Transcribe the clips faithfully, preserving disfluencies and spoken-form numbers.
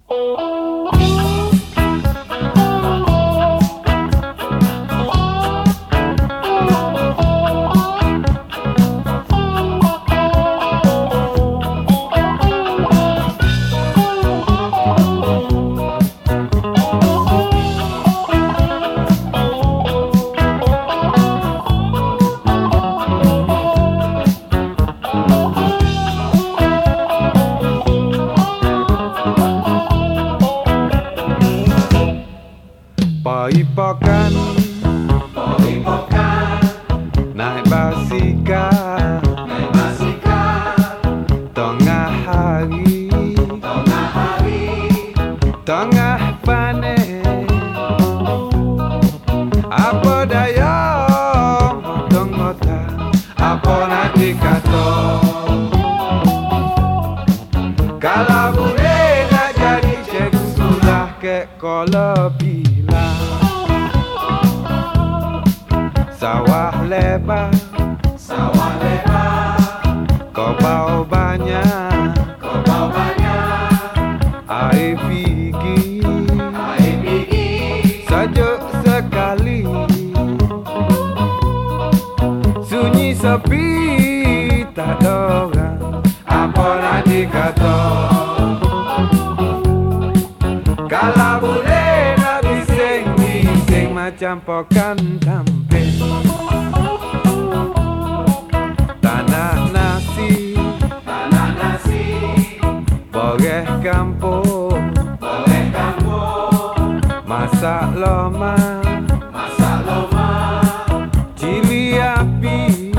Poipokan, Poipokan, naik basikal, naik basikal, tengah hari, tengah hari, tengah panen. Apa daya motong otak, apa nak dikata? Kalau boleh nak jadi cikgu sekolah ke Kuala Pilah. Sawah lebar, sawah lebar, kau bau banyak, kau bau banyak, air pergi, air pergi, sejuk sekali, sunyi sepi, tak ada orang, apa nak dikata? Kalau boleh nak bising-bising macam pokan tampil. Tanah nasi, tanah nasi, boreh kampung, boleh kampung, masak loma, masak loma, cili api,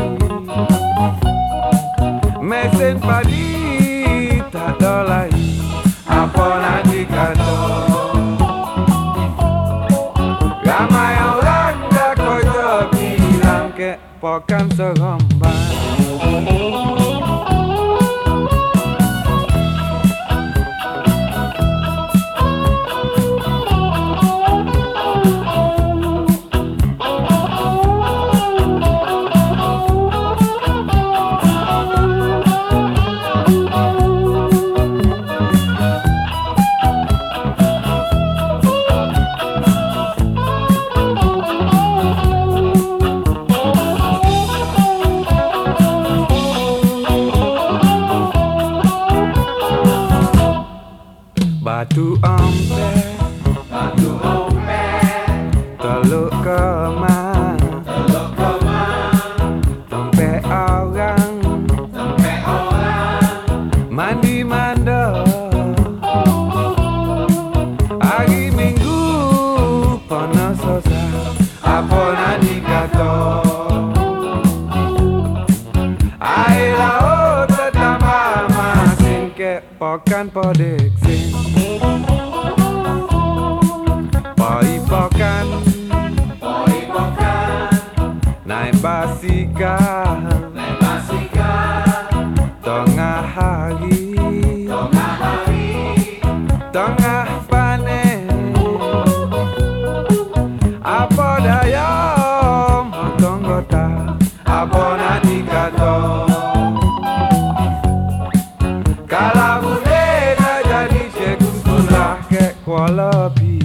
mesin padi, tak ada lain, apa nak dikata? Ramai orang dah kerja bilang ke pokan seremban. Batu ompek, batu ompek, teluk kemang, teluk kemang, dompet orang, dompet orang, mandi manda. Hari Minggu panas susah, apa nak dikata? Air laut tertambah masin ke pokan podeksin. Poipokan, Poipokan, naik basikal, naik basikal, tengah hari, tengah hari, tengah panen. Apa daya motong otak, apa nak dikata? Kalau boleh nak jadi cikgu sekolah ke Kuala Pilah.